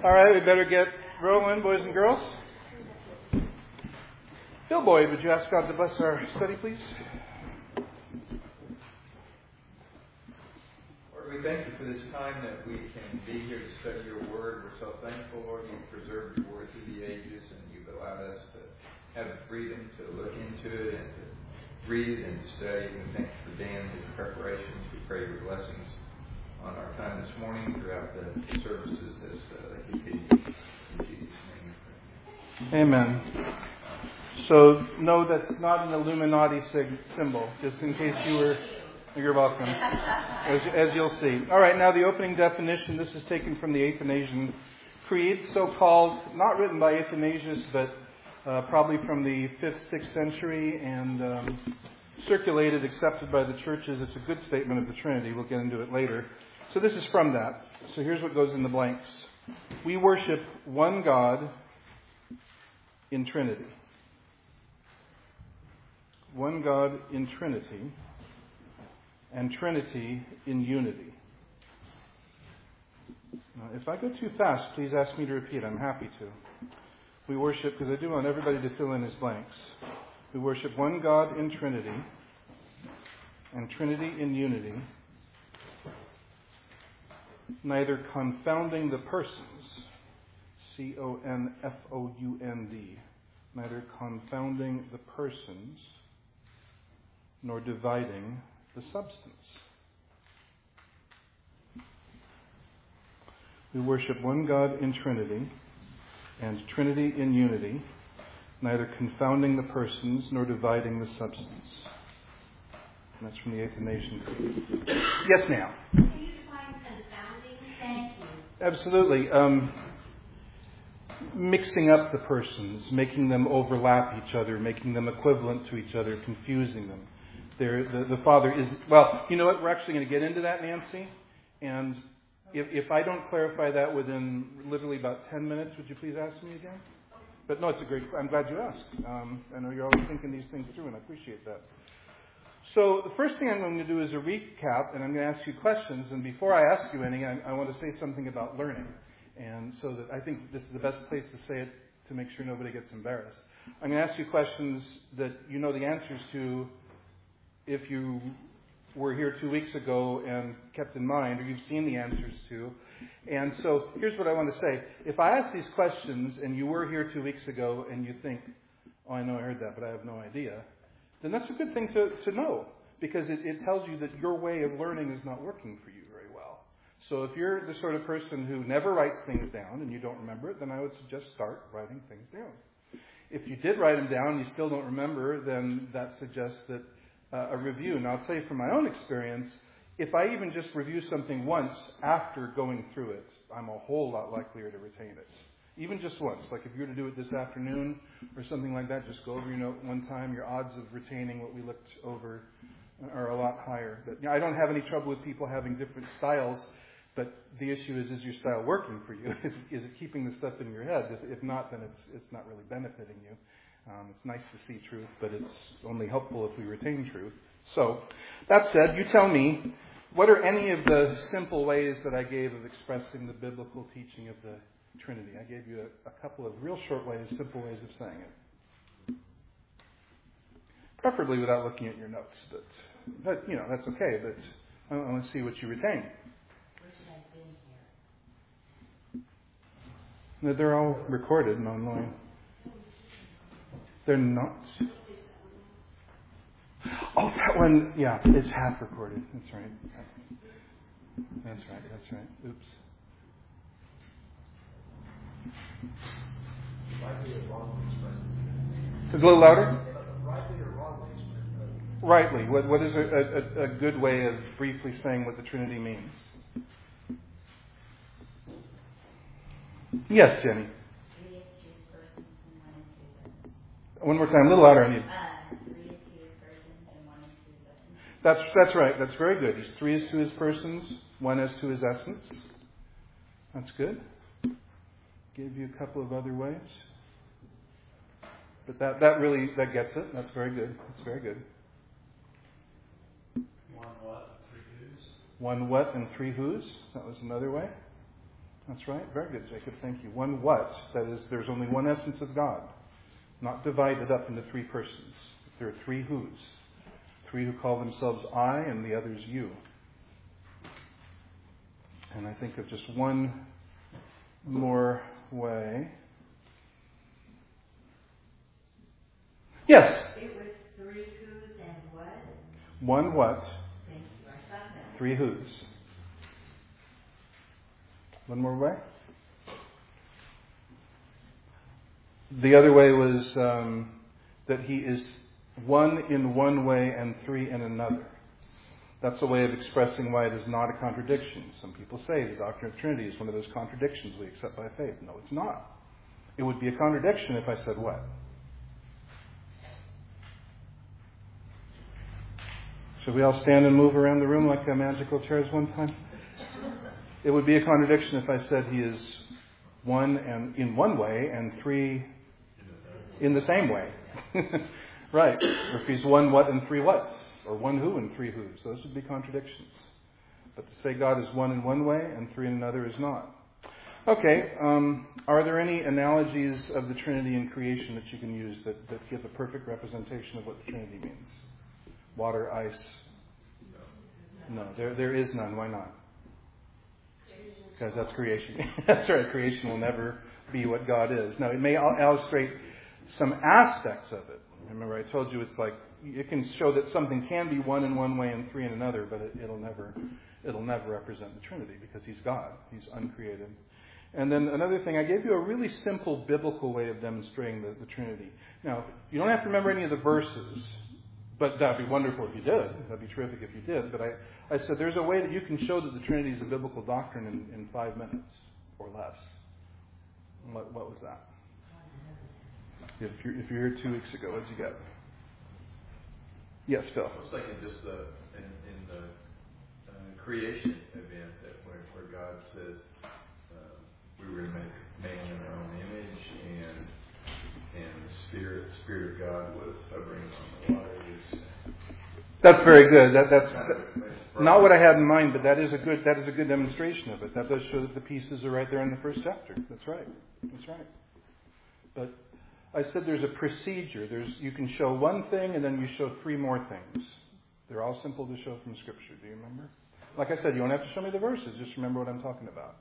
All right, we better get rolling, boys and girls. Bill Boyd, would you ask God to bless our study, please? Lord, we thank you for this time that we can be here to study your word. We're so thankful, Lord, you've preserved your word through the ages, and you've allowed us to have the freedom to look into it and to read it and to study. We thank you for Dan and his preparations. We pray your blessings on our time this morning throughout the services as they continue. In Jesus' name we pray. Amen. So, no, that's not an Illuminati symbol, just in case you're welcome, as you'll see. All right, now the opening definition. This is taken from the Athanasian Creed, so-called, not written by Athanasius, but probably from the 5th, 6th century, and circulated, accepted by the churches. It's a good statement of the Trinity. We'll get into it later. So this is from that. So here's what goes in the blanks. We worship one God in Trinity. One God in Trinity, and Trinity in unity. Now, if I go too fast, please ask me to repeat. I'm happy to. We worship, because I do want everybody to fill in his blanks. We worship one God in Trinity, and Trinity in unity, neither confounding the persons, C-O-N-F-O-U-N-D, neither confounding the persons, nor dividing the substance. We worship one God in Trinity, and Trinity in unity, neither confounding the persons, nor dividing the substance. And that's from the Athanasian Creed. Yes, ma'am. Can you define confounding? Thank you. Absolutely. Mixing up the persons, making them overlap each other, making them equivalent to each other, confusing them. The Father is... Well, you know what? We're actually going to get into that, Nancy. And if I don't clarify that within literally about 10 minutes, would you please ask me again? But no, it's a great... I'm glad you asked. I know you're always thinking these things through, and I appreciate that. So the first thing I'm going to do is a recap, and I'm going to ask you questions. And before I ask you any, I want to say something about learning. And so that I think this is the best place to say it to make sure nobody gets embarrassed. I'm going to ask you questions that you know the answers to if you were here 2 weeks ago and kept in mind, or you've seen the answers to. And so here's what I want to say. If I ask these questions and you were here 2 weeks ago and you think, oh, I know I heard that, but I have no idea, then that's a good thing to know, because it tells you that your way of learning is not working for you very well. So if you're the sort of person who never writes things down and you don't remember it, then I would suggest start writing things down. If you did write them down and you still don't remember, then that suggests that a review. Now, I'll tell you from my own experience, if I even just review something once after going through it, I'm a whole lot likelier to retain it. Even just once. Like if you were to do it this afternoon or something like that, just go over your note one time, your odds of retaining what we looked over are a lot higher. But I don't have any trouble with people having different styles, but the issue is your style working for you? Is it keeping the stuff in your head? If not, then it's not really benefiting you. It's nice to see truth, but it's only helpful if we retain truth. So, that said, you tell me, what are any of the simple ways that I gave of expressing the biblical teaching of the Trinity? I gave you a couple of real short ways, simple ways of saying it. Preferably without looking at your notes, but you know, that's okay, but I want to see what you retain. Where should I been here? They're all recorded and online. They're not. Oh, that one, yeah, is half recorded. That's right. That's right. Oops. Rightly or wrongly expressed. A little louder? Rightly or wrongly expressed. Rightly. What is a good way of briefly saying what the Trinity means? Yes, Jenny. Three is two persons and one is two persons. One more time, a little louder on you. 3 is to his persons and 1 is to his essence. That's right. That's very good. He's 3 is to his persons, 1 is to his essence. That's good. Gave you a couple of other ways. But that gets it. That's very good. That's very good. 1 what, 3 whos? 1 what and 3 whos. That was another way. That's right. Very good, Jacob. Thank you. One what? That is, there's only one essence of God, not divided up into three persons. There are three who's. Three who call themselves I and the others you. And I think of just one more way. Yes? It was three who's and what? One what? Thank you. I thought that. Three who's. One more way? The other way was that he is one in one way and three in another. That's a way of expressing why it is not a contradiction. Some people say the doctrine of Trinity is one of those contradictions we accept by faith. No, it's not. It would be a contradiction if I said what? Should we all stand and move around the room like magical chairs one time? It would be a contradiction if I said he is one and in one way and three in the same way. Right. Or if he's one what and three whats. Or one who and three who's. Those would be contradictions. But to say God is one in one way and three in another is not. Okay. Are there any analogies of the Trinity in creation that you can use that give a perfect representation of what the Trinity means? Water, ice? No, there is none. Why not? Because that's creation. That's right. Creation will never be what God is. Now, it may illustrate some aspects of it. Remember, I told you it's like it can show that something can be one in one way and three in another, but it'll never represent the Trinity because He's God. He's uncreated. And then another thing, I gave you a really simple biblical way of demonstrating the Trinity. Now, you don't have to remember any of the verses, but that'd be wonderful if you did. That'd be terrific if you did. But I said there's a way that you can show that the Trinity is a biblical doctrine in 5 minutes or less. What was that? If you're here 2 weeks ago, what did you get? Yes, Phil. I was thinking just in the creation event that where God says we were to make man in our own image, and the Spirit of God was hovering on the waters. That's very good. That's not what I had in mind, but that is a good demonstration of it. That does show that the pieces are right there in the first chapter. That's right. But I said there's a procedure. You can show one thing and then you show 3 more things. They're all simple to show from Scripture. Do you remember? Like I said, you don't have to show me the verses. Just remember what I'm talking about.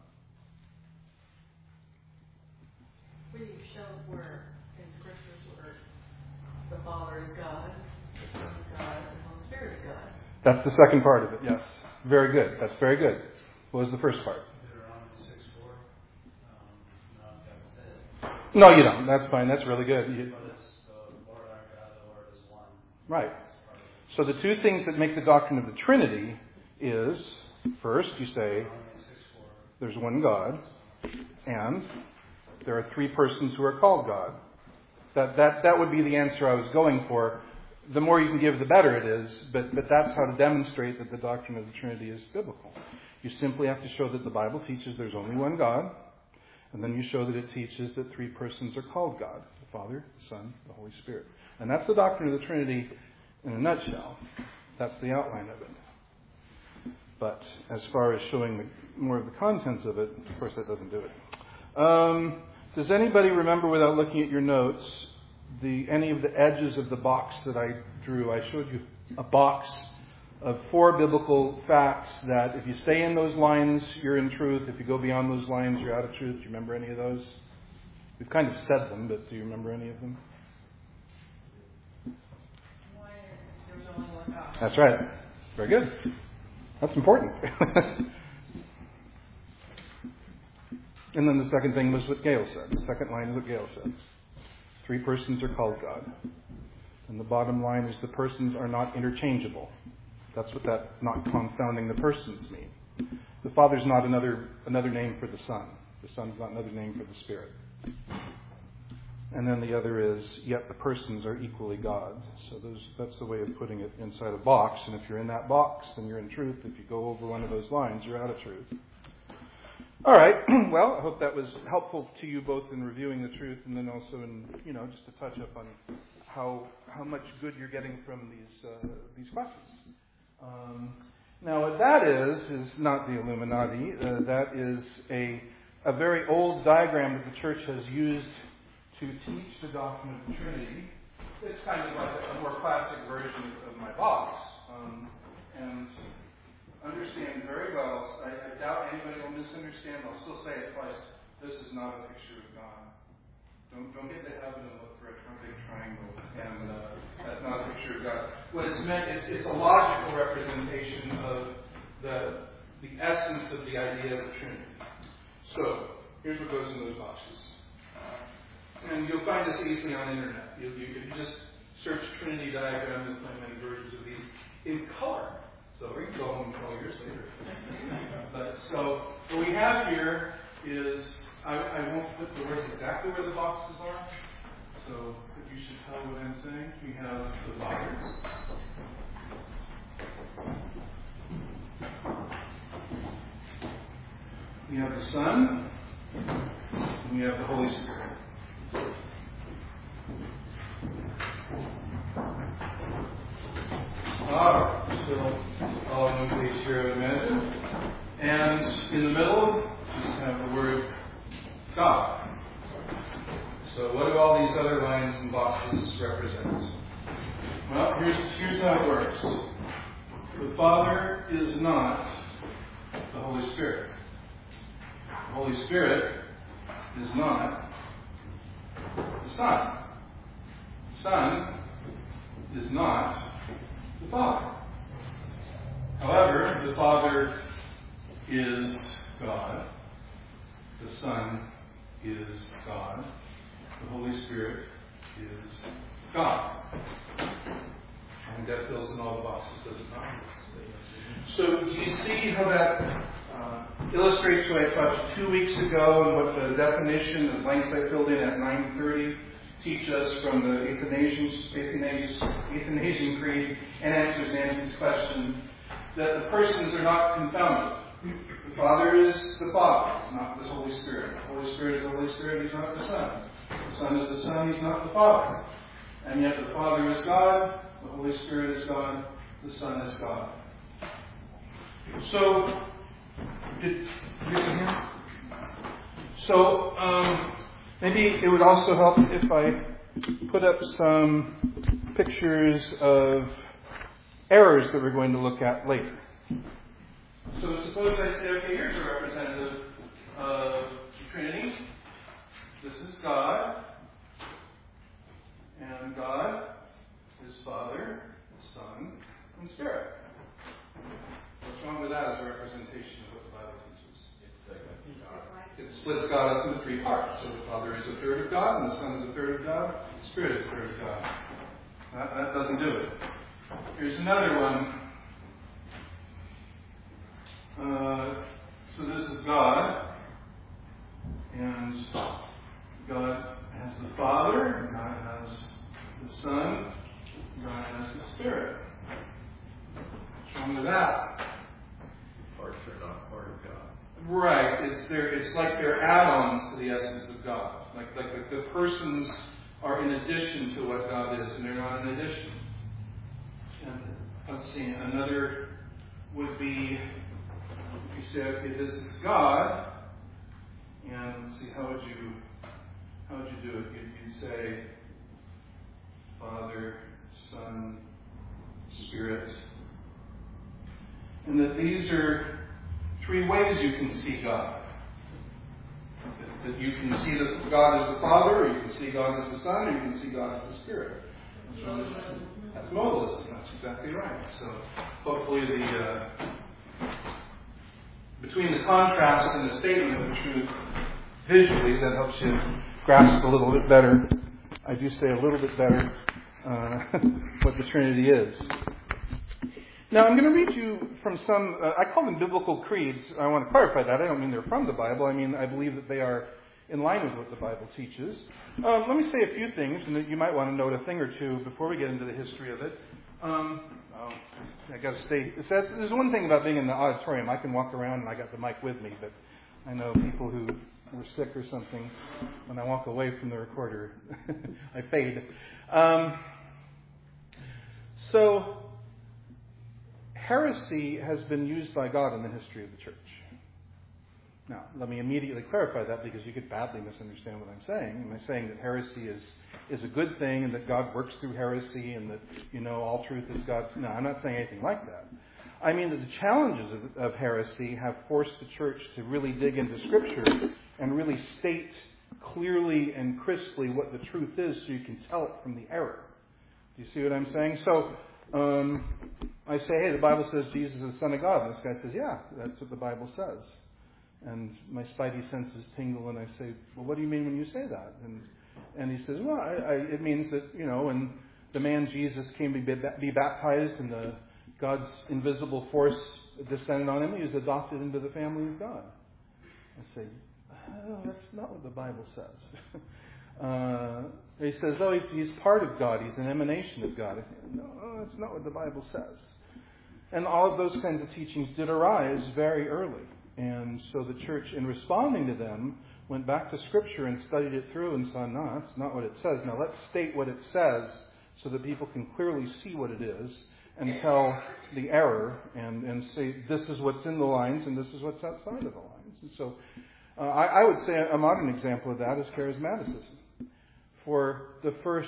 Well, you showed where in Scriptures where the Father is God, the Son is God, and the Holy Spirit is God. That's the second part of it, yes. Very good. That's very good. What was the first part? Deuteronomy 6:4. No, I've got to say it. No, you don't. That's fine. That's really good. But it's the Lord our God, the Lord is one. Right. So the 2 things that make the doctrine of the Trinity is, first, you say, Deuteronomy 6:4. there's one God, and there are 3 persons who are called God. That would be the answer I was going for. The more you can give, the better it is, but that's how to demonstrate that the doctrine of the Trinity is biblical. You simply have to show that the Bible teaches there's only one God, and then you show that it teaches that 3 persons are called God, the Father, the Son, the Holy Spirit. And that's the doctrine of the Trinity in a nutshell. That's the outline of it. But as far as showing more of the contents of it, of course that doesn't do it. Does anybody remember, without looking at your notes, any of the edges of the box that I drew? I showed you a box of 4 biblical facts that if you stay in those lines, you're in truth. If you go beyond those lines, you're out of truth. Do you remember any of those? We've kind of said them, but do you remember any of them? One is there's only one God. That's right. Very good. That's important. And then the second thing was what Gail said. The second line is what Gail said. 3 persons are called God. And the bottom line is the persons are not interchangeable. That's what that not confounding the persons mean. The Father's not another name for the Son. The Son's not another name for the Spirit. And then the other is, yet the persons are equally God. So that's the way of putting it inside a box. And if you're in that box, then you're in truth. If you go over one of those lines, you're out of truth. All right. Well, I hope that was helpful to you both in reviewing the truth and then also in, just to touch up on how much good you're getting from these classes. Now, what that is not the Illuminati. That is a a very old diagram that the church has used to teach the doctrine of the Trinity. It's kind of like a more classic version of my box. And understand very well, I doubt anybody will misunderstand, I'll still say it twice, this is not a picture of God. Don't get to heaven and look for a big triangle, and that's not a picture of God. What it's meant is it's a logical representation of the essence of the idea of the Trinity. So, here's what goes in those boxes. And you'll find this easily on the internet. If you just search Trinity diagram, you'll find many versions of these in color. So we can go home 12 years later. But so what we have here is, I won't put the words exactly where the boxes are. So you should tell what I'm saying. We have the Father. We have the Son. And we have the Holy Spirit. So all in one page here, I would imagine. And in the middle, we just have the word God. So what do all these other lines and boxes represent? Well, here's how it works. The Father is not the Holy Spirit. The Holy Spirit is not the Son. The Son is not the Father. However, the Father is God. The Son is God. The Holy Spirit is God. I think that fills in all the boxes, does it not? So, do you see how that illustrates what I taught 2 weeks ago and what the definition, the blanks I filled in at 9:30, teach us from the Athanasian Creed and answers Nancy's question, that the persons are not confounded. The Father is the Father, He's not the Holy Spirit. The Holy Spirit is the Holy Spirit, He's not the Son. The Son is the Son, He's not the Father. And yet the Father is God, the Holy Spirit is God, the Son is God. So, maybe it would also help if I put up some pictures of errors that we're going to look at later. So suppose I say, okay, here's a representative of the Trinity. This is God. And God is Father, Son, and Spirit. What's wrong with that as a representation of what the Bible teaches? It splits God up into three parts. So the Father is a third of God, and the Son is a third of God, the Spirit is a third of God. That doesn't do it. Here's another one. So this is God, and God has the Father, God has the Son, God has the Spirit. What's wrong with that? Parts are not part of God. Right. It's like they're add-ons to the essence of God. Like the persons are in addition to what God is, and they're not in addition. And let's see, another would be, if you say, okay, this is God, and let's see, how would you do it? You'd say Father, Son, Spirit. And that these are three ways you can see God. That you can see that God is the Father, or you can see God as the Son, or you can see God as the Spirit. That's modalism. That's exactly right. So hopefully between the contrast and the statement of the truth visually, that helps you grasp a little bit better. I do say a little bit better what the Trinity is. Now, I'm going to read you from some, I call them biblical creeds. I want to clarify that. I don't mean they're from the Bible. I mean, I believe that they are in line with what the Bible teaches. Let me say a few things, and that you might want to note a thing or two before we get into the history of it. I got to stay. There's one thing about being in the auditorium. I can walk around and I got the mic with me, but I know people who were sick or something, when I walk away from the recorder, I fade. So, heresy has been used by God in the history of the church. Now, let me immediately clarify that, because you could badly misunderstand what I'm saying. Am I saying that heresy is a good thing and that God works through heresy and that, all truth is God's? No, I'm not saying anything like that. I mean that the challenges of heresy have forced the church to really dig into Scripture and really state clearly and crisply what the truth is so you can tell it from the error. Do you see what I'm saying? So, I say, hey, the Bible says Jesus is the Son of God. And this guy says, yeah, that's what the Bible says. And my spidey senses tingle, and I say, well, what do you mean when you say that? And he says, well, it means that, when the man Jesus came to be baptized and God's invisible force descended on him, he was adopted into the family of God. I say, oh, that's not what the Bible says. He says, oh, he's part of God. He's an emanation of God. I say, no, that's not what the Bible says. And all of those kinds of teachings did arise very early. And so the church, in responding to them, went back to Scripture and studied it through and saw, no, that's not what it says. Now let's state what it says so that people can clearly see what it is and tell the error and say this is what's in the lines and this is what's outside of the lines. And so I would say a modern example of that is charismaticism. For the first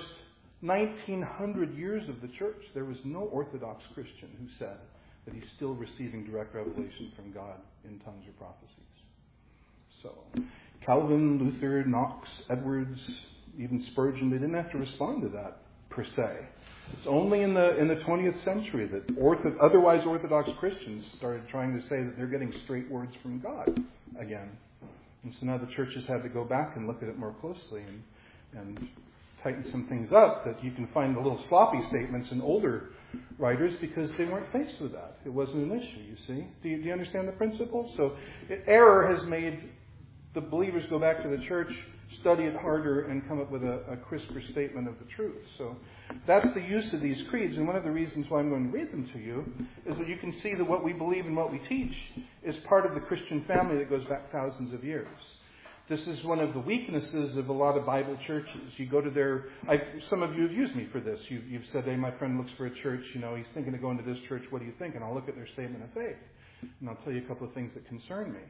1900 years of the church, there was no Orthodox Christian who said that he's still receiving direct revelation from God in tongues or prophecies. So, Calvin, Luther, Knox, Edwards, even Spurgeon, they didn't have to respond to that per se. It's only in the 20th century that otherwise Orthodox Christians started trying to say that they're getting straight words from God again. And so now the churches had to go back and look at it more closely and tighten some things up, that you can find the little sloppy statements in older writers because they weren't faced with that. It wasn't an issue, you see. Do you understand the principle? So error has made the believers go back to the church, study it harder, and come up with a crisper statement of the truth. So that's the use of these creeds. And one of the reasons why I'm going to read them to you is that you can see that what we believe and what we teach is part of the Christian family that goes back thousands of years. This is one of the weaknesses of a lot of Bible churches. You go to some of you have used me for this. You've said, hey, my friend looks for a church, he's thinking of going to this church, what do you think? And I'll look at their statement of faith. And I'll tell you a couple of things that concern me.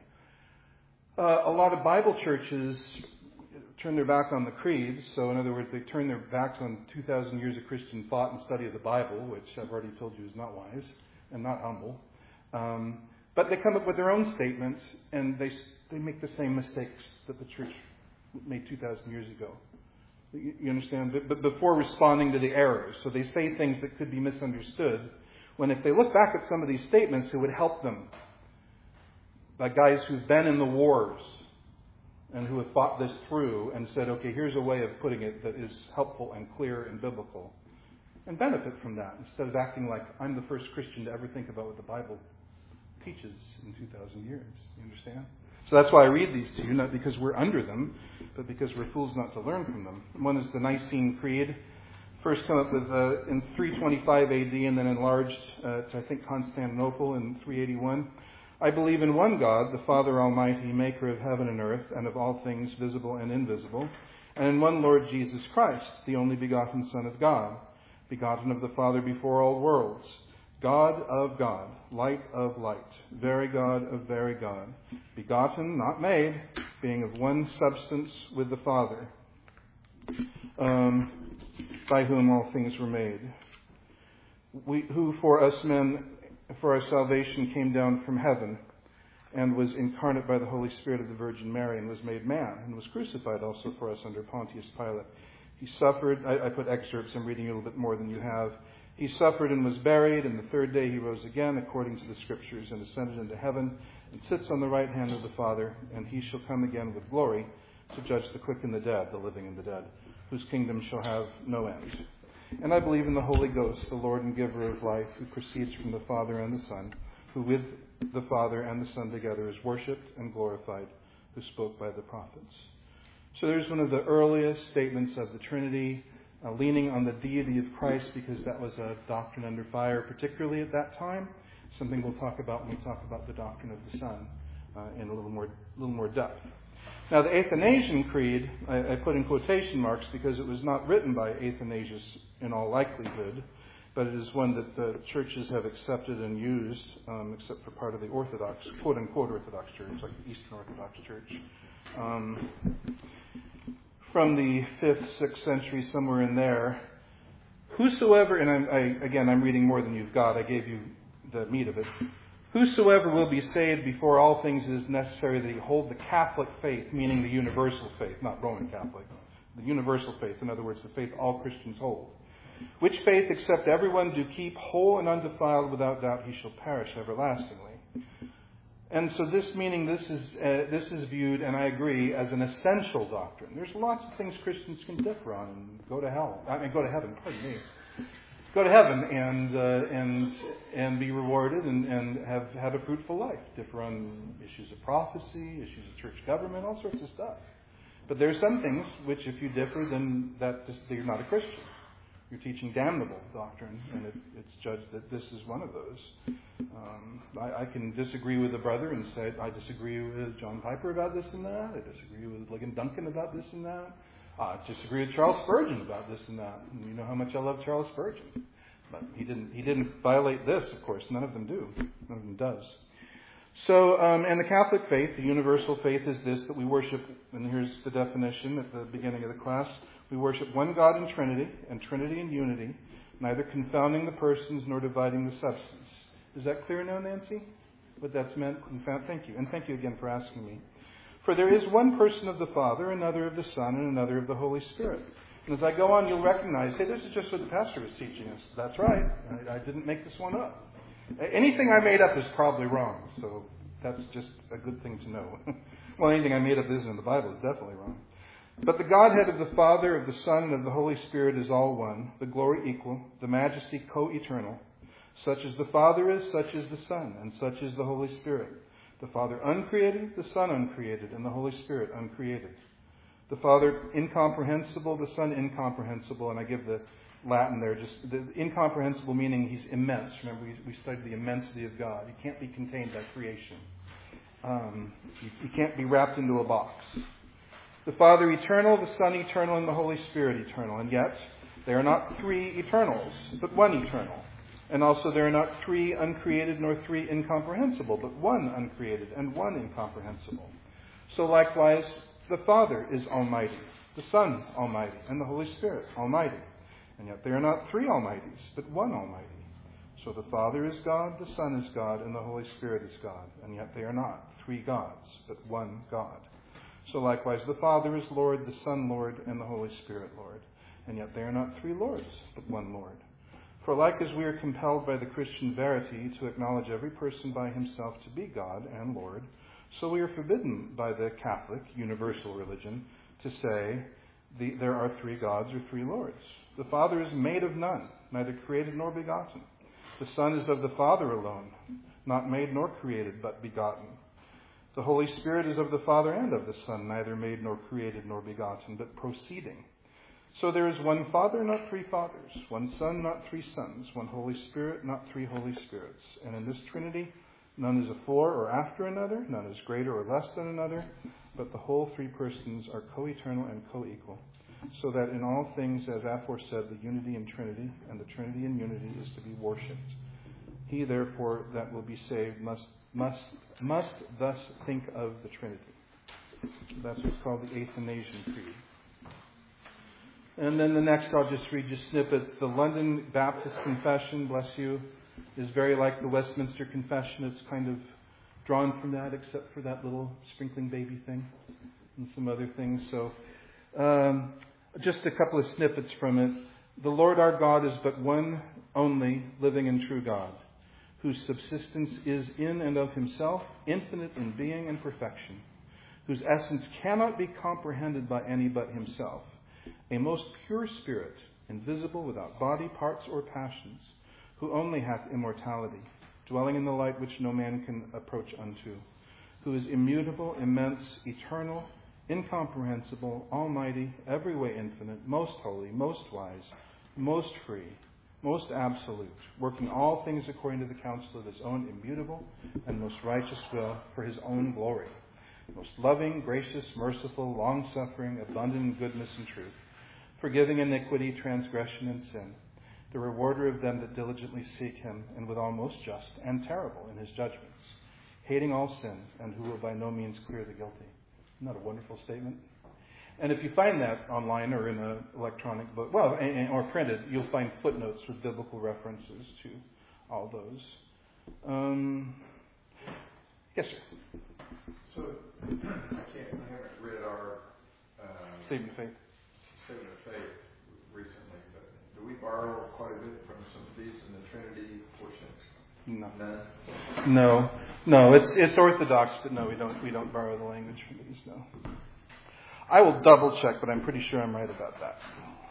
A lot of Bible churches turn their back on the creeds. So in other words, they turn their backs on 2,000 years of Christian thought and study of the Bible, which I've already told you is not wise and not humble. But they come up with their own statements, and they make the same mistakes that the church made 2,000 years ago. You understand? But before responding to the errors. So they say things that could be misunderstood, when if they look back at some of these statements, it would help them. Like guys who've been in the wars and who have thought this through and said, okay, here's a way of putting it that is helpful and clear and biblical, and benefit from that instead of acting like I'm the first Christian to ever think about what the Bible teaches in 2,000 years. You understand? So that's why I read these to you, not because we're under them, but because we're fools not to learn from them. One is the Nicene Creed, first come up with in 325 AD and then enlarged to, I think, Constantinople in 381. I believe in one God, the Father Almighty, maker of heaven and earth, and of all things visible and invisible, and in one Lord Jesus Christ, the only begotten Son of God, begotten of the Father before all worlds, God of God, light of light, very God of very God, begotten, not made, being of one substance with the Father, by whom all things were made, who for us men, for our salvation, came down from heaven and was incarnate by the Holy Spirit of the Virgin Mary and was made man and was crucified also for us under Pontius Pilate. He suffered, I put excerpts, I'm reading a little bit more than you have. He suffered and was buried, and the third day he rose again according to the Scriptures and ascended into heaven and sits on the right hand of the Father, and he shall come again with glory to judge the quick and the dead, the living and the dead, whose kingdom shall have no end. And I believe in the Holy Ghost, the Lord and giver of life, who proceeds from the Father and the Son, who with the Father and the Son together is worshipped and glorified, who spoke by the prophets. So there's one of the earliest statements of the Trinity, leaning on the deity of Christ, because that was a doctrine under fire, particularly at that time. Something we'll talk about when we talk about the doctrine of the Son in a little more depth. Now, the Athanasian Creed, I put in quotation marks because it was not written by Athanasius in all likelihood, but it is one that the churches have accepted and used, except for part of the Orthodox, quote-unquote Orthodox Church, like the Eastern Orthodox Church. From the 5th, 6th century, somewhere in there, whosoever, and I'm reading more than you've got, I gave you the meat of it. Whosoever will be saved before all things it is necessary that he hold the Catholic faith, meaning the universal faith, not Roman Catholic, the universal faith, in other words, the faith all Christians hold. Which faith, except everyone do keep whole and undefiled, without doubt he shall perish everlastingly. And so this is viewed, and I agree, as an essential doctrine. There's lots of things Christians can differ on and go to heaven, pardon me. Go to heaven and be rewarded and have had a fruitful life. Differ on issues of prophecy, issues of church government, all sorts of stuff. But there are some things which, if you differ, then you're not a Christian. You're teaching damnable doctrine, and it's judged that this is one of those. I can disagree with a brother and say, I disagree with John Piper about this and that. I disagree with Ligon Duncan about this and that. I disagree with Charles Spurgeon about this and that. And you know how much I love Charles Spurgeon. But he didn't violate this, of course. None of them do. None of them does. So, and the Catholic faith, the universal faith, is this, that we worship, and here's the definition at the beginning of the class, we worship one God in Trinity, and Trinity in unity, neither confounding the persons nor dividing the substance. Is that clear now, Nancy? What that's meant? Thank you. And thank you again for asking me. For there is one person of the Father, another of the Son, and another of the Holy Spirit. And as I go on, you'll recognize, hey, this is just what the pastor was teaching us. That's right. I didn't make this one up. Anything I made up is probably wrong. So that's just a good thing to know. Well, anything I made up isn't in the Bible is definitely wrong. But the Godhead of the Father, of the Son, and of the Holy Spirit is all one, the glory equal, the majesty co-eternal. Such as the Father is, such is the Son, and such is the Holy Spirit. The Father uncreated, the Son uncreated, and the Holy Spirit uncreated. The Father incomprehensible, the Son incomprehensible, and I give the Latin there, just the incomprehensible meaning he's immense. Remember, we studied the immensity of God. He can't be contained by creation. He can't be wrapped into a box. The Father eternal, the Son eternal, and the Holy Spirit eternal. And yet, they are not three eternals, but one eternal. And also there are not three uncreated nor three incomprehensible, but one uncreated and one incomprehensible. So likewise, the Father is almighty, the Son almighty, and the Holy Spirit almighty. And yet they are not three almighties, but one almighty. So the Father is God, the Son is God, and the Holy Spirit is God. And yet they are not three gods, but one God. So likewise, the Father is Lord, the Son Lord, and the Holy Spirit Lord. And yet they are not three Lords, but one Lord. For like as we are compelled by the Christian verity to acknowledge every person by himself to be God and Lord, so we are forbidden by the Catholic universal religion to say there are three gods or three Lords. The Father is made of none, neither created nor begotten. The Son is of the Father alone, not made nor created, but begotten. The Holy Spirit is of the Father and of the Son, neither made nor created nor begotten, but proceeding. So there is one Father, not three fathers, one Son, not three sons, one Holy Spirit, not three Holy Spirits. And in this Trinity, none is afore or after another, none is greater or less than another, but the whole three persons are co-eternal and co-equal, so that in all things, as aforesaid, the unity in Trinity and the Trinity in unity is to be worshipped. He, therefore, that will be saved must thus think of the Trinity. That's what's called the Athanasian Creed. And then the next, I'll just read you snippets. The London Baptist Confession, bless you, is very like the Westminster Confession. It's kind of drawn from that, except for that little sprinkling baby thing and some other things. So just a couple of snippets from it. The Lord our God is but one only living and true God, whose subsistence is in and of himself, infinite in being and perfection, whose essence cannot be comprehended by any but himself, a most pure spirit, invisible, without body, parts, or passions, who only hath immortality, dwelling in the light which no man can approach unto, who is immutable, immense, eternal, incomprehensible, almighty, every way infinite, most holy, most wise, most free, most absolute, working all things according to the counsel of his own immutable and most righteous will for his own glory, most loving, gracious, merciful, long-suffering, abundant in goodness and truth, forgiving iniquity, transgression, and sin, the rewarder of them that diligently seek him, and withal most just and terrible in his judgments, hating all sin, and who will by no means clear the guilty. Isn't that a wonderful statement? And if you find that online or in an electronic book, or printed, you'll find footnotes with biblical references to all those. Yes, sir. So, I haven't read our Statement of Faith. Statement of Faith recently, but do we borrow quite a bit from some of these in the Trinity portion? No. None? No. It's orthodox, but no, we don't borrow the language from these. No. I will double check, but I'm pretty sure I'm right about that.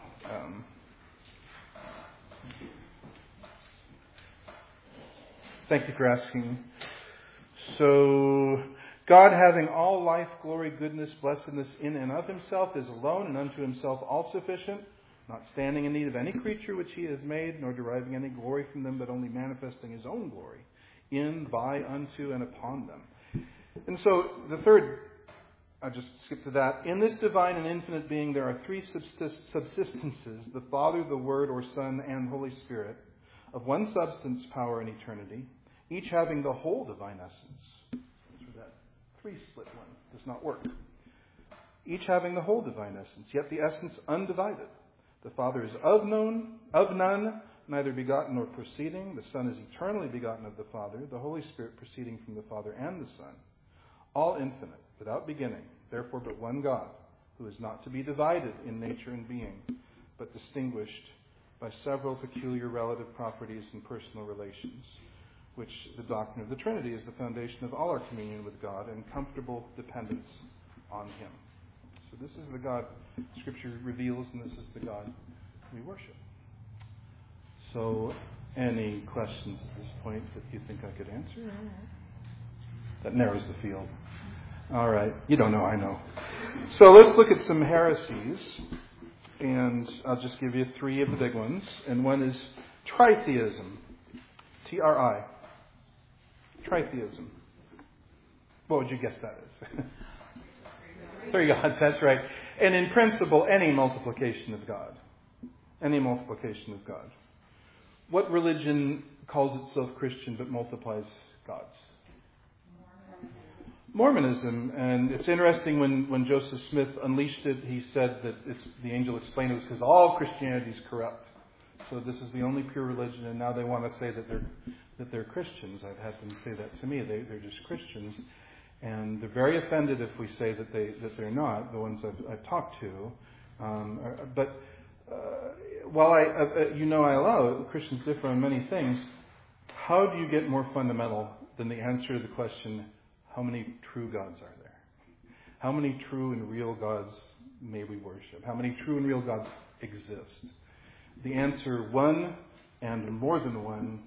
Thank you for asking. So, God, having all life, glory, goodness, blessedness in and of himself, is alone and unto himself all sufficient, not standing in need of any creature which he has made, nor deriving any glory from them, but only manifesting his own glory in, by, unto, and upon them. And so, the third, I'll just skip to that. In this divine and infinite being, there are three subsistences, the Father, the Word, or Son, and Holy Spirit, of one substance, power, and eternity, each having the whole divine essence. So that three-split one does not work. Each having the whole divine essence, yet the essence undivided. The Father is of none, neither begotten nor proceeding. The Son is eternally begotten of the Father, the Holy Spirit proceeding from the Father and the Son. All infinite, without beginning, therefore but one God, who is not to be divided in nature and being, but distinguished by several peculiar relative properties and personal relations, which the doctrine of the Trinity is the foundation of all our communion with God and comfortable dependence on him. So this is the God Scripture reveals, and this is the God we worship. So, any questions at this point that you think I could answer? That narrows the field. All right. You don't know, I know. So let's look at some heresies. And I'll just give you three of the big ones. And one is tritheism. T-R-I. Tritheism. What would you guess that is? Three gods, that's right. And in principle, any multiplication of God. Any multiplication of God. What religion calls itself Christian but multiplies gods? Mormonism. And it's interesting when Joseph Smith unleashed it, he said that the angel explained it was because all Christianity is corrupt. So this is the only pure religion, and now they want to say that they're Christians. I've had them say that to me. They're just Christians. And they're very offended if we say that they're not, the ones I've talked to. While I allow Christians differ on many things, how do you get more fundamental than the answer to the question, how many true gods are there? How many true and real gods may we worship? How many true and real gods exist? The answer, one and more than one,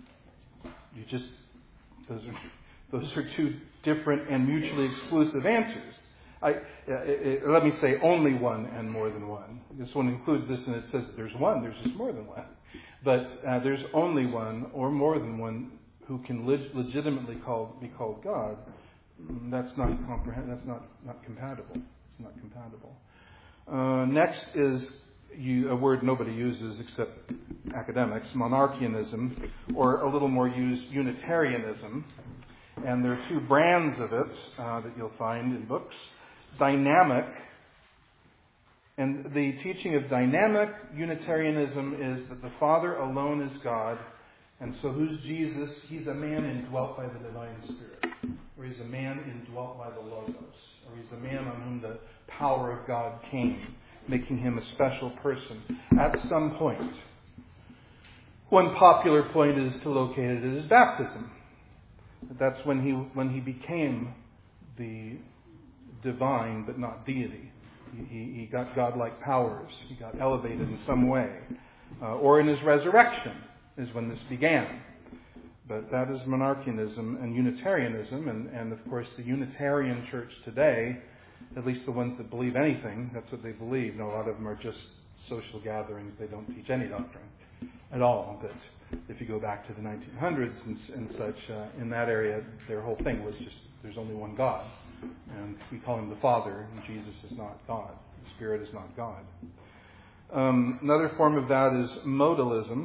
those are two different and mutually exclusive answers. Let me say only one and more than one. This one includes this, and it says that there's one. There's just more than one. But there's only one or more than one who can legitimately be called God. That's not compatible. It's not compatible. Next is a word nobody uses except academics, monarchianism, or a little more used, Unitarianism. And there are two brands of it that you'll find in books. Dynamic. And the teaching of dynamic Unitarianism is that the Father alone is God. And so who's Jesus? He's a man indwelt by the divine Spirit. Or he's a man indwelt by the Logos. Or he's a man on whom the power of God came, making him a special person at some point. One popular point is to locate it at his baptism. That's when he became the divine but not deity. He got godlike powers. He got elevated in some way. Or in his resurrection is when this began. But that is monarchianism and Unitarianism. And of course the Unitarian church today, at least the ones that believe anything, that's what they believe. No, a lot of them are just social gatherings. They don't teach any doctrine at all. But if you go back to the 1900s and such, in that area, their whole thing was just there's only one God. And we call him the Father, and Jesus is not God. The Spirit is not God. Another form of that is modalism,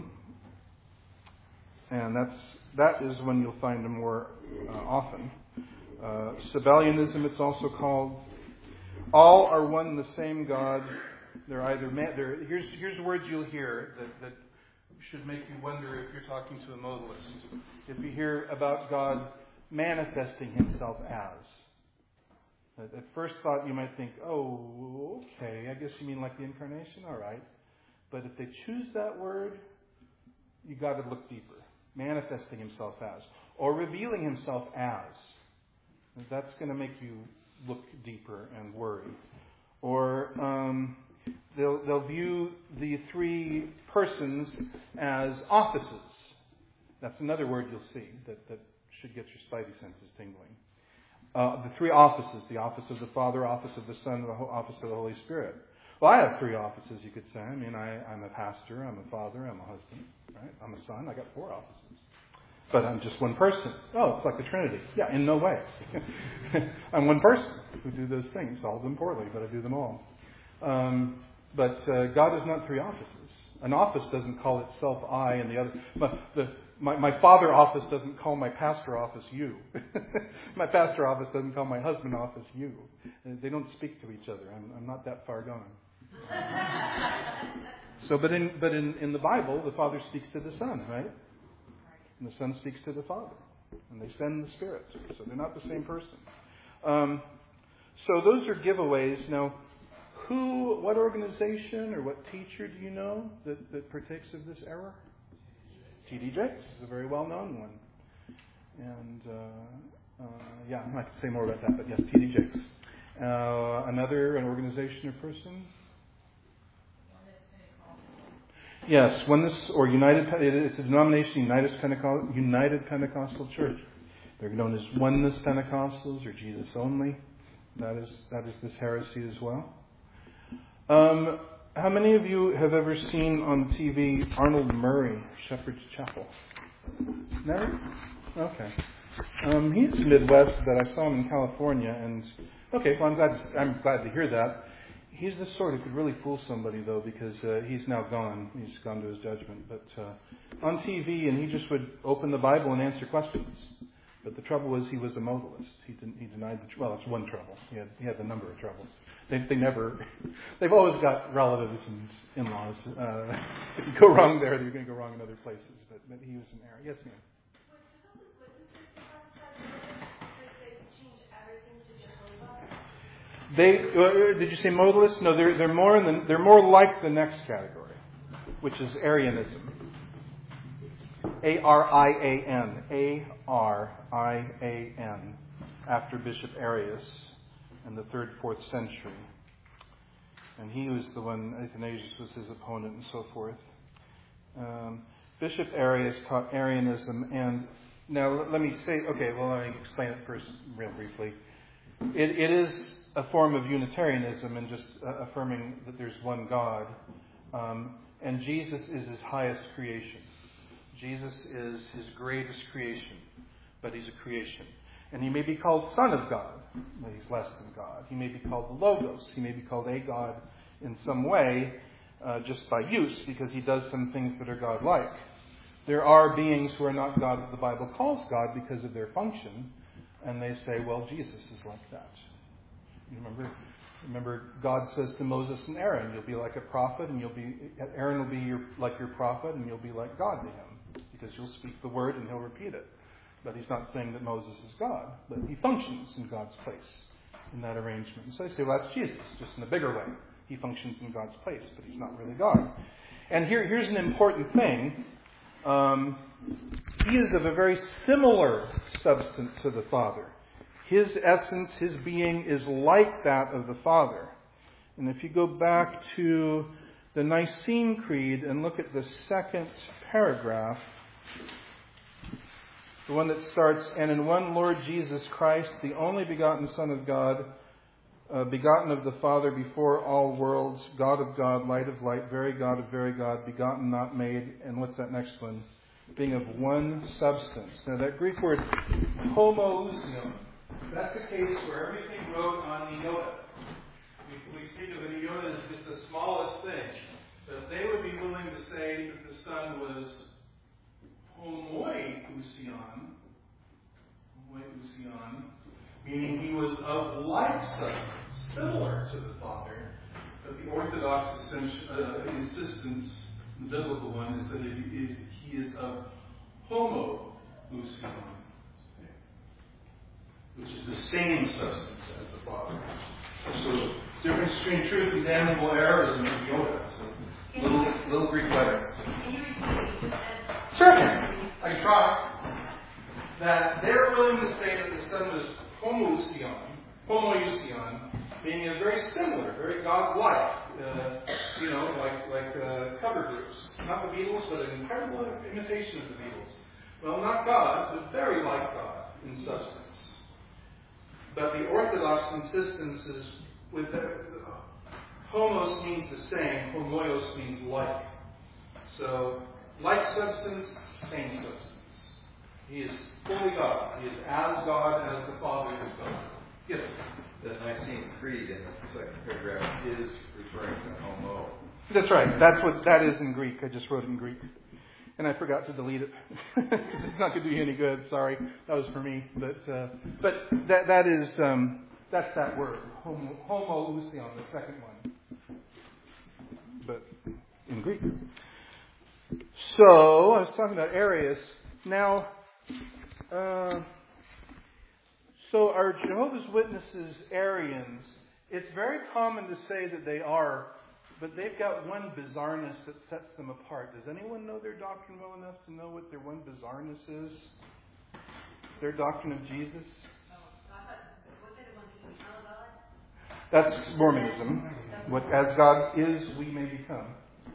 and that is when you'll find them more often. Sabellianism, it's also called. All are one and the same God. They're either here's words you'll hear that should make you wonder if you're talking to a modalist. If you hear about God manifesting Himself as. At first thought, you might think, oh, okay, I guess you mean like the incarnation? All right. But if they choose that word, you got to look deeper. Manifesting Himself as. Or revealing Himself as. That's going to make you look deeper and worry. Or they'll view the three persons as offices. That's another word you'll see that should get your spidey senses tingling. The three offices, the office of the Father, office of the Son, the office of the Holy Spirit. Well, I have three offices, you could say. I mean, I'm a pastor, I'm a father, I'm a husband, right? I'm a son, I got 4 offices. But I'm just one person. Oh, it's like the Trinity. Yeah, in no way. I'm one person who do those things. All of them poorly, but I do them all. But God is not three offices. An office doesn't call itself I and the other. My father office doesn't call my pastor office you. My pastor office doesn't call my husband office you. They don't speak to each other. I'm not that far gone. So, but in the Bible, the Father speaks to the Son, right? And the Son speaks to the Father. And they send the Spirit. So they're not the same person. So those are giveaways. Now, what organization or what teacher do you know that partakes of this error? T.D. Jakes is a very well-known one. And, I could say more about that, but yes, T.D. Jakes. An organization or person? Yes, Oneness or United. It's a denomination, United Pentecostal Church. They're known as Oneness Pentecostals or Jesus only. That is this heresy as well. How many of you have ever seen on TV Arnold Murray, Shepherd's Chapel? Never? Okay. He's Midwest, but I saw him in California, and okay, well I'm glad to hear that. He's the sort who could really fool somebody, though, because he's now gone. He's gone to his judgment. But on TV, and he just would open the Bible and answer questions. But the trouble was he was a modalist. He denied that's one trouble. He had a number of troubles. They've always got relatives and in-laws. If you go wrong there, you're going to go wrong in other places. But he was an error. Yes, ma'am. Did you say modalists? No, they're more like the next category, which is Arianism. Arian. Arian. After Bishop Arius in the 3rd, 4th century. And he was the one, Athanasius was his opponent and so forth. Bishop Arius taught Arianism, and now let me explain it first real briefly. It is a form of Unitarianism and just affirming that there's one God. And Jesus is His highest creation. Jesus is His greatest creation, but He's a creation. And He may be called Son of God, but He's less than God. He may be called the Logos. He may be called a God in some way, just by use, because He does some things that are God-like. There are beings who are not God that the Bible calls God because of their function, and they say, well, Jesus is like that. You remember God says to Moses and Aaron, you'll be like a prophet, and Aaron will be like your prophet, and you'll be like God to him, because you'll speak the word and he'll repeat it. But he's not saying that Moses is God, but he functions in God's place in that arrangement. And so I say, well, that's Jesus, just in a bigger way. He functions in God's place, but he's not really God. And here's an important thing. He is of a very similar substance to the Father. His essence, His being is like that of the Father. And if you go back to the Nicene Creed and look at the 2nd paragraph, the one that starts, and in one Lord Jesus Christ, the only begotten Son of God, begotten of the Father before all worlds, God of God, light of light, very God of very God, begotten, not made. And what's that next one? Being of one substance. Now that Greek word, homoousion, that's a case where everything wrote on the iota. We speak of an iota as just the smallest thing. But they would be willing to say that the Son was homoiousion, meaning he was of like substance, similar to the Father. But the Orthodox insistence, the biblical one, is that he is of homoousion, which is the same substance as the Father. So, difference between truth and damnable error is in Yoda. So, little Greek letter. Can you repeat what you just said? Sure. I can try. That they're willing to say that the Son was homoousion, meaning very similar, very God-like, like cover groups. Not the Beatles, but an incredible imitation of the Beatles. Well, not God, but very like God in substance. But the Orthodox insistence is with the homos means the same, homoios means like. So, like substance, same substance. He is fully God. He is as God as the Father is God. Yes? The Nicene Creed in the second paragraph is referring to homo. That's right. That's what that is in Greek. I just wrote it in Greek. And I forgot to delete it. Because it's not going to do you any good. Sorry. That was for me. But that is, that's that word. Homoousion, the second one. But in Greek. So, I was talking about Arius. Now, so are Jehovah's Witnesses Arians? It's very common to say that they are, but they've got one bizarreness that sets them apart. Does anyone know their doctrine well enough to know what their one bizarreness is? Their doctrine of Jesus? That's Mormonism. What as God is, we may become.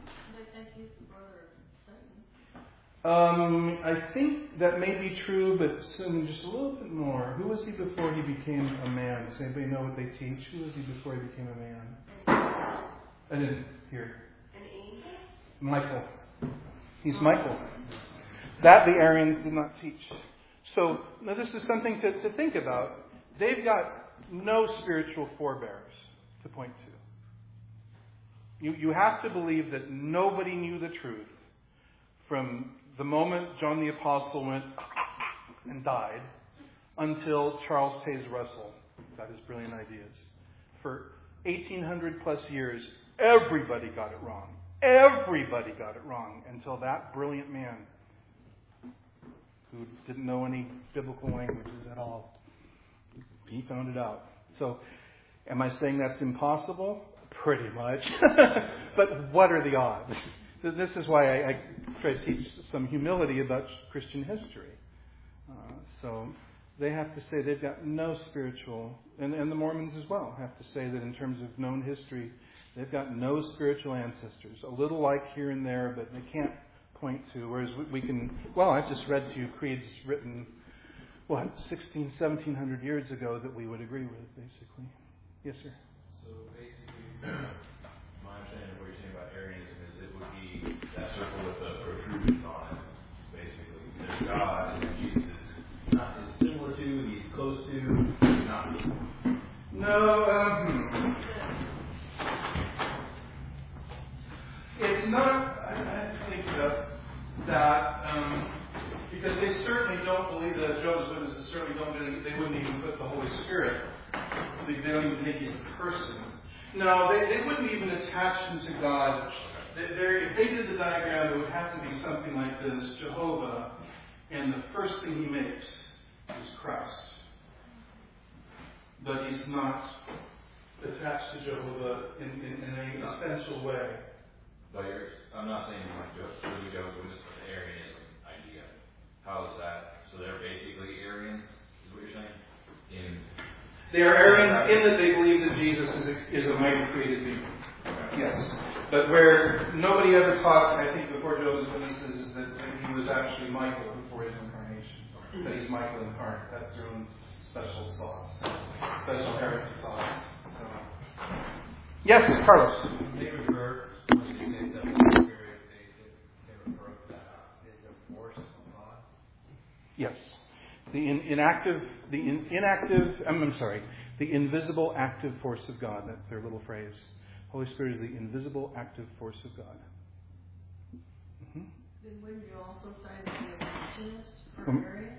I think that may be true, but just a little bit more. Who was he before he became a man? Does anybody know what they teach? Who was he before he became a man? I didn't hear. An angel? Michael. He's Michael. That the Arians did not teach. So, now this is something to think about. They've got no spiritual forebears to point to. You have to believe that nobody knew the truth from the moment John the Apostle went and died until Charles Taze Russell got his brilliant ideas. For 1,800 plus years, everybody got it wrong. Everybody got it wrong until that brilliant man who didn't know any biblical languages at all, he found it out. So, am I saying that's impossible? Pretty much. But what are the odds? This is why I try to teach some humility about Christian history. So they have to say they've got no spiritual, and the Mormons as well have to say that in terms of known history, they've got no spiritual ancestors. A little like here and there, but they can't point to. Whereas we can, well, I've just read to you creeds written, 1,700 years ago that we would agree with, basically. Yes, sir? So basically, my understanding of what you're saying about Arianism is it would be that circle with the protrusions on it, basically. There's God, and Jesus is similar to, he's close to, he's not. No, it's not, I think that, because they certainly don't believe that Jehovah's Witnesses certainly don't believe, they wouldn't even put the Holy Spirit, they don't even think he's a person. No, they wouldn't even attach him to God. If they did the diagram, it would have to be something like this: Jehovah, and the first thing he makes is Christ. But he's not attached to Jehovah in an essential way. But I'm not saying you want to do Jehovah's Witnesses, but the Arianism idea. How is that? So they're basically Arians, is what you're saying? They are Arians in that they believe that Jesus is a mighty created being. Yes. But where nobody ever taught, I think, before Jehovah's Witnesses, is that he was actually Michael before his incarnation. That he's Michael incarnate. That's their own special sauce. Special heresy sauce. So. Yes, Carlos. They refer, when they say that the Spirit, they refer to that as a force of God. Yes. The invisible active force of God. That's their little phrase. Holy Spirit is the invisible, active force of God. Then wouldn't you also say that the adoptionist or Arian?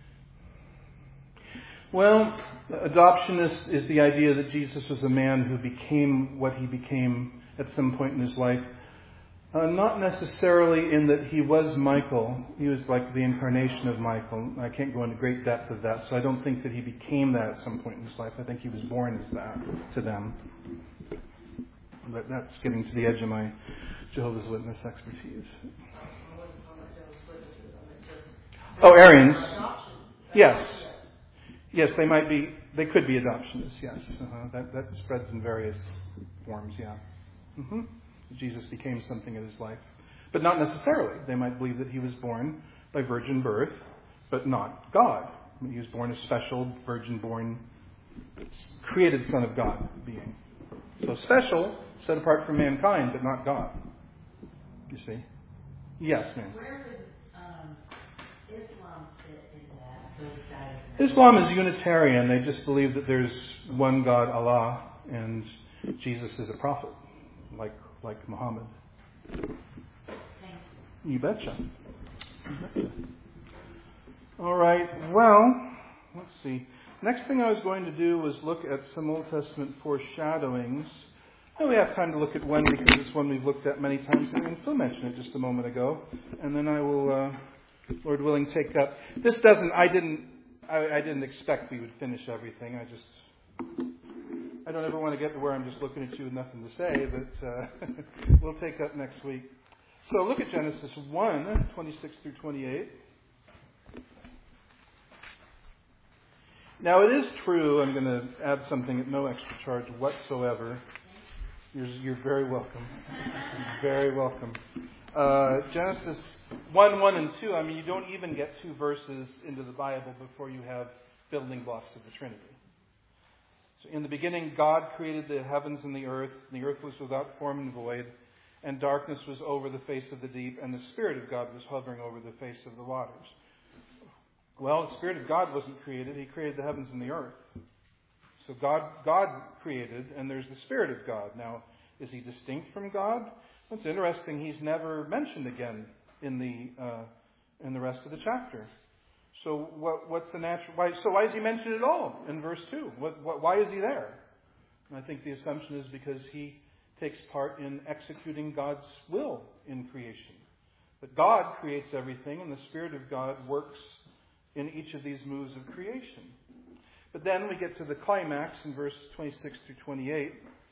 Well, adoptionist is the idea that Jesus was a man who became what he became at some point in his life. Not necessarily in that he was Michael. He was like the incarnation of Michael. I can't go into great depth of that, so I don't think that he became that at some point in his life. I think he was born as that to them. But that's getting to the edge of my Jehovah's Witness expertise. Oh, Arians. Yes. Yes, they might be. They could be adoptionists. Yes, that spreads in various forms. Yeah. Jesus became something in his life, but not necessarily. They might believe that he was born by virgin birth, but not God. He was born a special, virgin-born, created Son of God being. So special, set apart from mankind, but not God. You see? Yes, ma'am. Where would Islam fit in that? Those guys? Islam is Unitarian. They just believe that there's one God, Allah, and Jesus is a prophet, like Muhammad. Thank you. You betcha. All right. Well, let's see. Next thing I was going to do was look at some Old Testament foreshadowings. Now we have time to look at one because it's one we've looked at many times, and Phil mentioned it just a moment ago. And then I will, Lord willing, take up. This doesn't. I didn't expect we would finish everything. I don't ever want to get to where I'm just looking at you with nothing to say, but we'll take up next week. So look at Genesis 1, 26 through 28. Now it is true, I'm going to add something at no extra charge whatsoever. You're very welcome. Very welcome. Genesis 1, 1 and 2, I mean, you don't even get 2 verses into the Bible before you have building blocks of the Trinity. So in the beginning, God created the heavens and the earth was without form and void, and darkness was over the face of the deep, and the Spirit of God was hovering over the face of the waters. Well, the Spirit of God wasn't created. He created the heavens and the earth. So God created, and there's the Spirit of God. Now, is he distinct from God? It's interesting. He's never mentioned again in the rest of the chapter. So what's the natural? Why is he mentioned at all in verse 2? Why is he there? And I think the assumption is because he takes part in executing God's will in creation. That God creates everything, and the Spirit of God works in each of these moves of creation. But then we get to the climax in verse 26 through 28.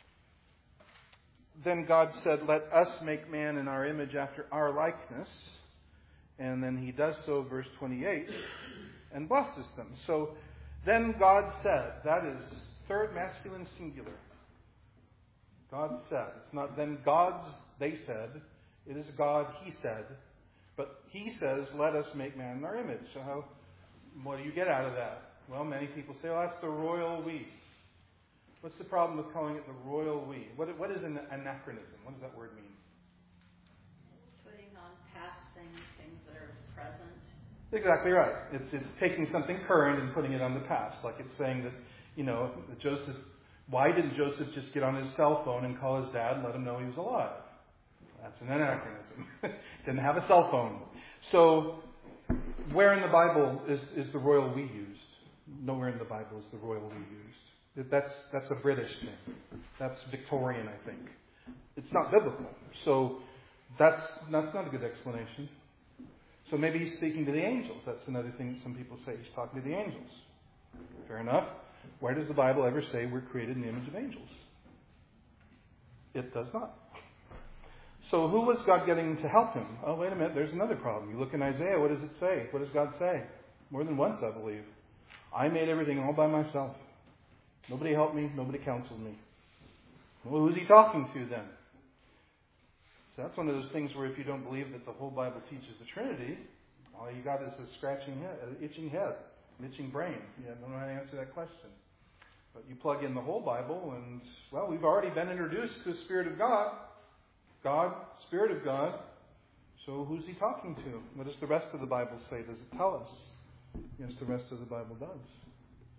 Then God said, "Let us make man in our image after our likeness." And then he does so, verse 28, and blesses them. So then God said, that is third masculine singular. God said. It's not then gods, they said. It is God, he said. But he says, let us make man in our image. So what do you get out of that? Well, many people say, that's the royal we. What's the problem with calling it the royal we? What is an anachronism? What does that word mean? Putting on past things that are present. Exactly right. It's taking something current and putting it on the past. Like it's saying that, Joseph, why didn't Joseph just get on his cell phone and call his dad and let him know he was alive? That's an anachronism. Didn't have a cell phone. So, where in the Bible is the royal we used? Nowhere in the Bible is the royal we used. That's a British thing. That's Victorian, I think. It's not biblical. So, that's not a good explanation. So maybe he's speaking to the angels. That's another thing that some people say. He's talking to the angels. Fair enough. Where does the Bible ever say we're created in the image of angels? It does not. So who was God getting to help him? Oh, wait a minute. There's another problem. You look in Isaiah. What does it say? What does God say? More than once, I believe. I made everything all by myself. Nobody helped me. Nobody counseled me. Well, who's he talking to then? So that's one of those things where if you don't believe that the whole Bible teaches the Trinity, all you got is a scratching head, an itching head, an itching brain. You don't know how to answer that question. But you plug in the whole Bible and, well, we've already been introduced to the Spirit of God. God, Spirit of God. So who's he talking to? What does the rest of the Bible say? Does it tell us? Yes, the rest of the Bible does.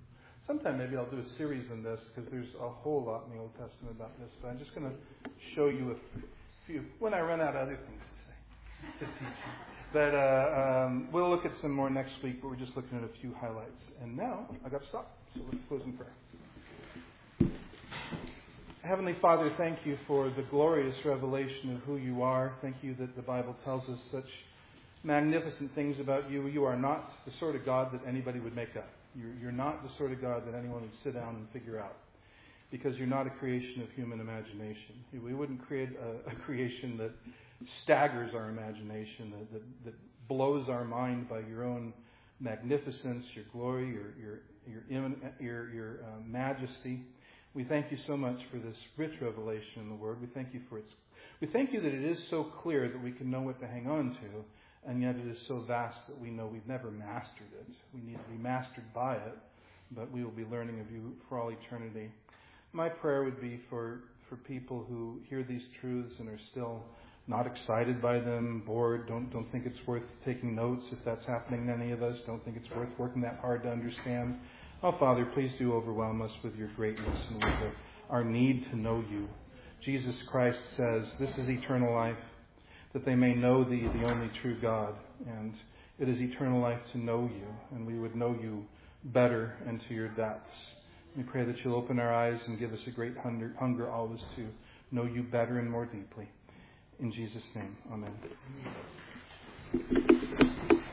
Sometime maybe I'll do a series on this because there's a whole lot in the Old Testament about this. But I'm just going to show you a few when I run out of other things to say, to teach you. But we'll look at some more next week, but we're just looking at a few highlights. And now I've got to stop, so let's close in prayer. Heavenly Father, thank you for the glorious revelation of who you are. Thank you that the Bible tells us such magnificent things about you. You are not the sort of God that anybody would make up. You're not the sort of God that anyone would sit down and figure out, because you're not a creation of human imagination. We wouldn't create a creation that staggers our imagination, that blows our mind by your own magnificence, your glory, your majesty. We thank you so much for this rich revelation in the Word. We thank you for its. We thank you that it is so clear that we can know what to hang on to, and yet it is so vast that we know we've never mastered it. We need to be mastered by it, but we will be learning of you for all eternity. My prayer would be for people who hear these truths and are still not excited by them, bored, don't think it's worth taking notes if that's happening to any of us, don't think it's worth working that hard to understand. Oh, Father, please do overwhelm us with your greatness and with our need to know you. Jesus Christ says, this is eternal life, that they may know thee, the only true God. And it is eternal life to know you, and we would know you better and to your depths. We pray that you'll open our eyes and give us a great hunger always to know you better and more deeply. In Jesus' name, amen.